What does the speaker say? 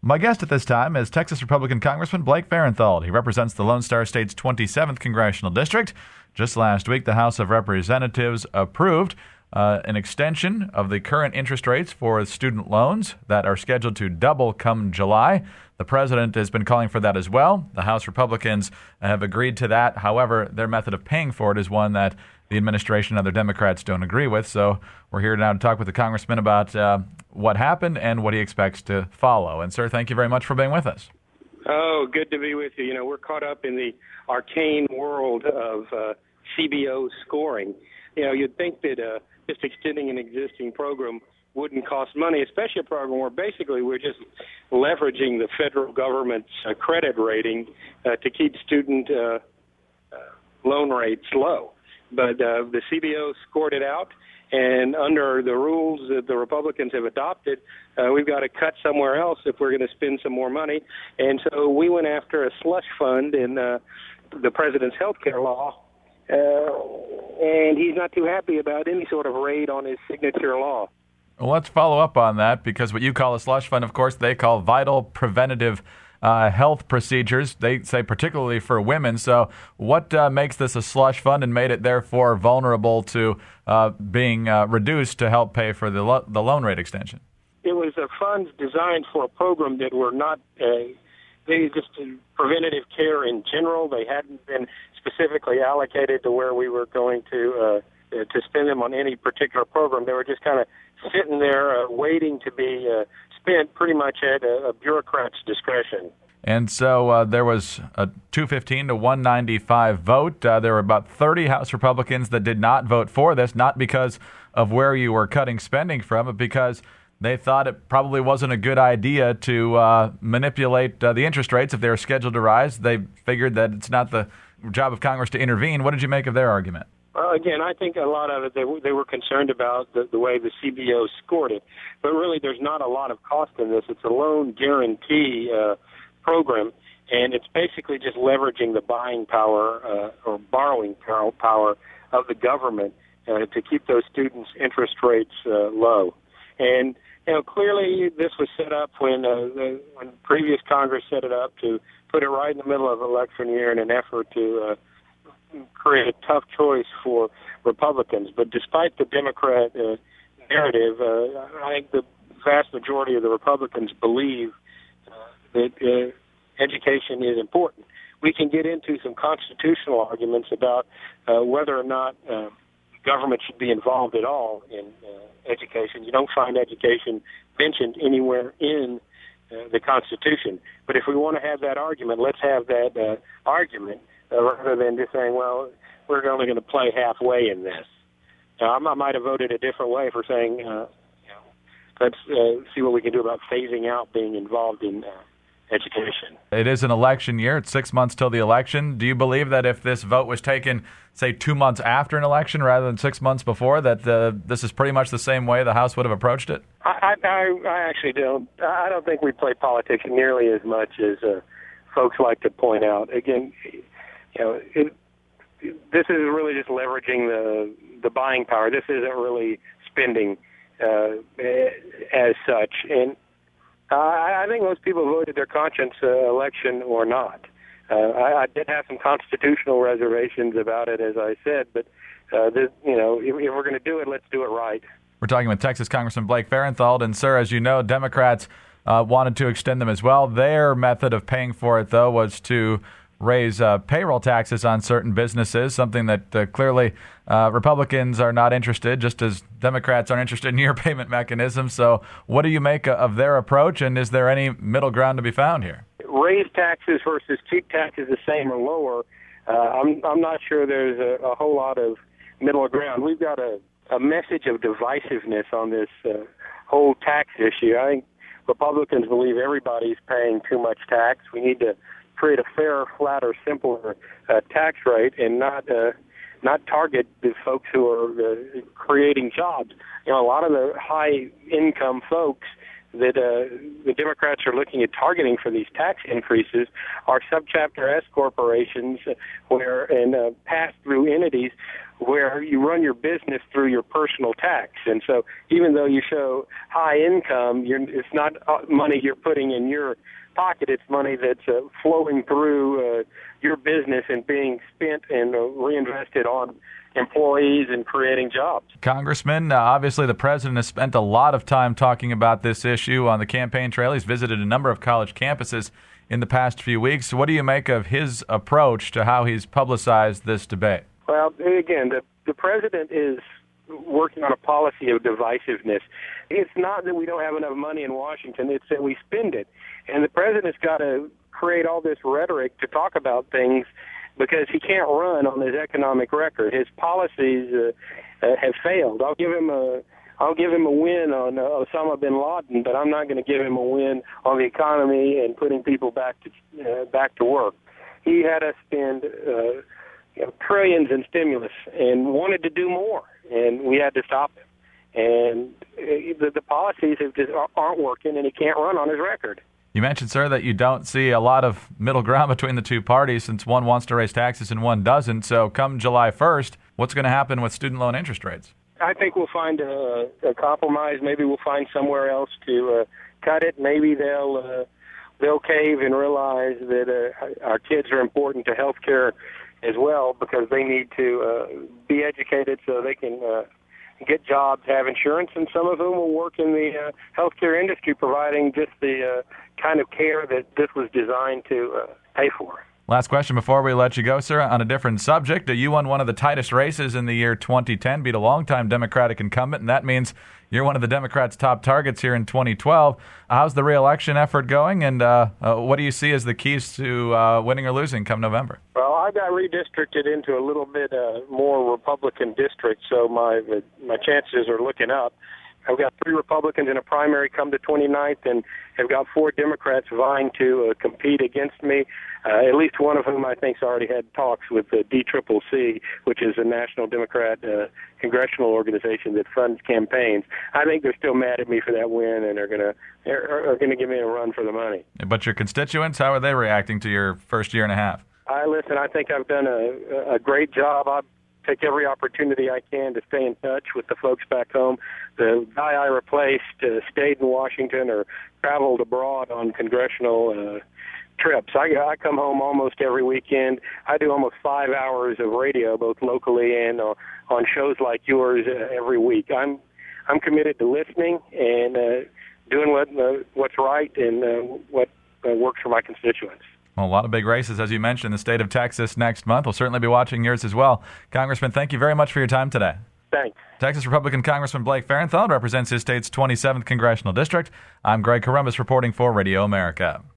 My guest at this time is Texas Republican Congressman Blake Farenthold. He represents the Lone Star State's 27th Congressional District. Just last week, the House of Representatives approved an extension of the current interest rates for student loans that are scheduled to double come July. The president has been calling for that as well. The House Republicans have agreed to that. However, their method of paying for it is one that the administration and other Democrats don't agree with. So we're here now to talk with the congressman about what happened and what he expects to follow. And, sir, thank you very much for being with us. Oh, good to be with you. You know, we're caught up in the arcane world of CBO scoring. You know, you'd think that just extending an existing program wouldn't cost money, especially a program where basically we're just leveraging the federal government's credit rating to keep student loan rates low. But the CBO scored it out, and under the rules that the Republicans have adopted, we've got to cut somewhere else if we're going to spend some more money. And so we went after a slush fund in the president's health care law, and he's not too happy about any sort of raid on his signature law. Well, let's follow up on that, because what you call a slush fund, of course, they call vital preventative health procedures. They say particularly for women. So what makes this a slush fund and made it therefore vulnerable to being reduced to help pay for the loan rate extension? It was funds designed for a program that were not they just preventative care in general. They hadn't been specifically allocated to where we were going to spend them on any particular program. They were just kind of sitting there waiting to be spent pretty much at a bureaucrat's discretion. And so there was a 215 to 195 vote. There were about 30 House Republicans that did not vote for this, not because of where you were cutting spending from, but because they thought it probably wasn't a good idea to manipulate the interest rates if they were scheduled to rise. They figured that it's not the job of Congress to intervene. What did you make of their argument? Again, I think a lot of it, they were concerned about the way the CBO scored it. But really, there's not a lot of cost in this. It's a loan guarantee program, and it's basically just leveraging the buying power or borrowing power of the government to keep those students' interest rates low. And you know, clearly, this was set up when previous Congress set it up to put it right in the middle of election year in an effort to create a tough choice for Republicans. But despite the Democrat narrative, I think the vast majority of the Republicans believe that education is important. We can get into some constitutional arguments about whether or not government should be involved at all in education. You don't find education mentioned anywhere in the Constitution. But if we want to have that argument, let's have that argument rather than just saying, well, we're only going to play halfway in this. Now, I might have voted a different way for saying, let's see what we can do about phasing out being involved in education. It is an election year. It's 6 months till the election. Do you believe that if this vote was taken, say, 2 months after an election rather than 6 months before, that this is pretty much the same way the House would have approached it? I actually don't. I don't think we play politics nearly as much as folks like to point out. Again, you know, this is really just leveraging the buying power. This isn't really spending as such. And I think most people voted their conscience election or not. I did have some constitutional reservations about it, as I said, but if we're going to do it, let's do it right. We're talking with Texas Congressman Blake Farenthold, and sir, as you know, Democrats wanted to extend them as well. Their method of paying for it, though, was to raise payroll taxes on certain businesses, something that clearly Republicans are not interested, just as Democrats aren't interested in your payment mechanism. So what do you make of their approach, and is there any middle ground to be found here? Raise taxes versus keep taxes the same or lower. I'm not sure there's a whole lot of middle ground. We've got a message of divisiveness on this whole tax issue. I think Republicans believe everybody's paying too much tax. We need to create a fairer, flatter, simpler tax rate and not target the folks who are creating jobs. You know, a lot of the high-income folks that the Democrats are looking at targeting for these tax increases are subchapter S corporations and pass-through entities where you run your business through your personal tax. And so even though you show high income, it's not money you're putting in your pocket. It's money that's flowing through your business and being spent and reinvested on employees and creating jobs. Congressman, obviously the president has spent a lot of time talking about this issue on the campaign trail. He's visited a number of college campuses in the past few weeks. What do you make of his approach to how he's publicized this debate? Well, again, the president is working on a policy of divisiveness. It's not that we don't have enough money in Washington, it's that we spend it. And the president's got to create all this rhetoric to talk about things because he can't run on his economic record. His policies have failed. I'll give him a win on Osama bin Laden, but I'm not going to give him a win on the economy and putting people back to work. He had us spend trillions in stimulus and wanted to do more, and we had to stop him. And the policies aren't working, and he can't run on his record. You mentioned, sir, that you don't see a lot of middle ground between the two parties since one wants to raise taxes and one doesn't. So come July 1st, what's going to happen with student loan interest rates? I think we'll find a compromise. Maybe we'll find somewhere else to cut it. Maybe they'll cave and realize that our kids are important to health care as well because they need to be educated so they can get jobs, have insurance, and some of them will work in the healthcare industry providing just the kind of care that this was designed to pay for. Last question before we let you go, sir, on a different subject. You won one of the tightest races in the year 2010, beat a longtime Democratic incumbent, and that means you're one of the Democrats' top targets here in 2012. How's the re-election effort going, and what do you see as the keys to winning or losing come November? Well, I got redistricted into a little bit more Republican district, so my chances are looking up. I've got 3 Republicans in a primary come the 29th, and have got 4 Democrats vying to compete against me, at least one of whom I think's already had talks with the DCCC, which is a National Democrat congressional organization that funds campaigns. I think they're still mad at me for that win, and are going to give me a run for the money. But your constituents, how are they reacting to your first year and a half? Listen, I think I've done a great job. I take every opportunity I can to stay in touch with the folks back home. The guy I replaced stayed in Washington or traveled abroad on congressional trips. I come home almost every weekend. I do almost 5 hours of radio, both locally and on shows like yours every week. I'm committed to listening and doing what's right and what works for my constituents. Well, a lot of big races, as you mentioned, in the state of Texas next month. We'll certainly be watching yours as well. Congressman, thank you very much for your time today. Thanks. Texas Republican Congressman Blake Farenthold represents his state's 27th congressional district. I'm Greg Columbus reporting for Radio America.